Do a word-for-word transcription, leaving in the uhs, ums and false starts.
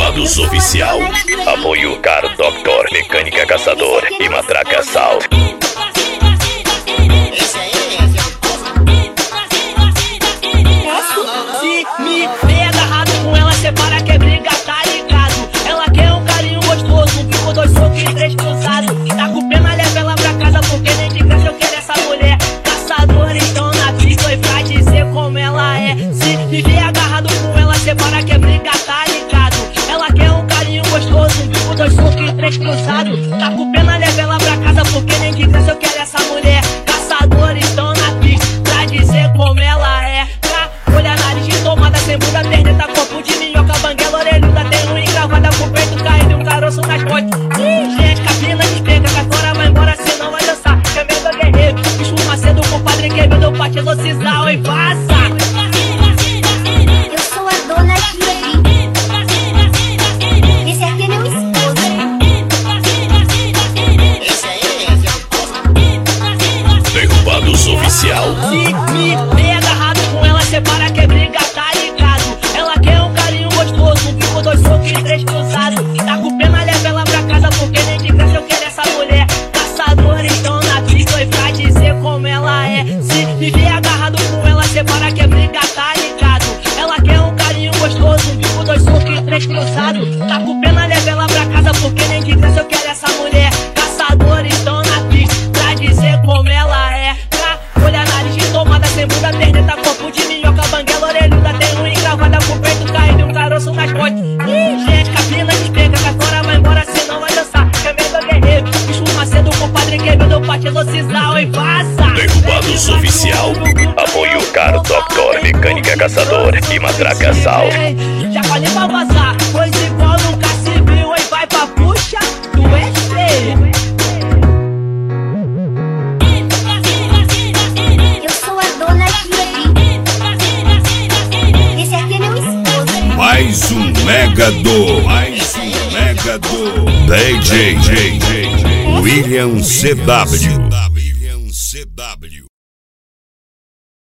Derrubados Oficial. Apoio Car Doctor, Mecânica Caçador e Matraca Sal. Se me vê agarrado com ela, separa que é briga, tá ligado? Ela quer um carinho gostoso, um bico, dois socos e três cruzados. Tá com pena, leva ela pra casa, porque nem de graça eu quero essa mulher. Caçadores estão na pista e pra dizer como ela é. Se me vê agarrado com ela, separa que é briga, tá ligado? Ela quer um carinho gostoso, um bico, dois socos e três cruzados. Tá com pena, leva ela pra casa, porque nem de graça eu quero essa mulher. Caçadores estão na pista pra dizer como ela é. Olha, nariz de tomada, sem bunda, perneta, corpo de minhoca, banguela, orelhuda, tem um encravada com o peito caído e um caroço nas costas. Ih, gente, cabina despega, que agora vai embora, senão vai dançar. Que é medo guerreiro, bicho macedo, compadre, que medo, eu parti lociçal e vaza. Eu sou a dona Kiri. Esse aqui é meu esposo. Derrubados Oficial. Se me vê agarrado com ela, separa que é briga, tá ligado? Ela quer um carinho gostoso, um bico, dois socos e três cruzados. Tá com pena, leva ela pra casa, porque nem de graça eu quero essa mulher. Caçadores estão na pista e pra dizer como ela é. Se me vê agarrado com ela, separa que é briga, tá ligado? Ela quer um carinho gostoso, um bico, dois socos e três cruzados. Tá com pena, leva ela pra casa, porque nem de graça eu quero essa mulher. Caçadores estão na pista pra dizer como ela é. Olha, nariz de tomada, sem bunda, perneta, corpo de minhoca, banguela, orelhuda, tem um encravada com o peito caído e um caroço nas costas. Ih, gente, cabina despega, que agora vai embora, senão vai dançar. Que é medo guerreiro, bicho macedo, compadre, que medo, eu parti lociçal e vaza. Derrubados Oficial. Apoio Car Doctor, Mecânica Caçador e Matraca Sal. Já falei pra vazar, pois igual nunca se viu, e vai pra puxa do estreio. Eu sou a dona Kiri. Esse aqui é meu esposo. Mais um Megador, mais um Megador. D J William C W.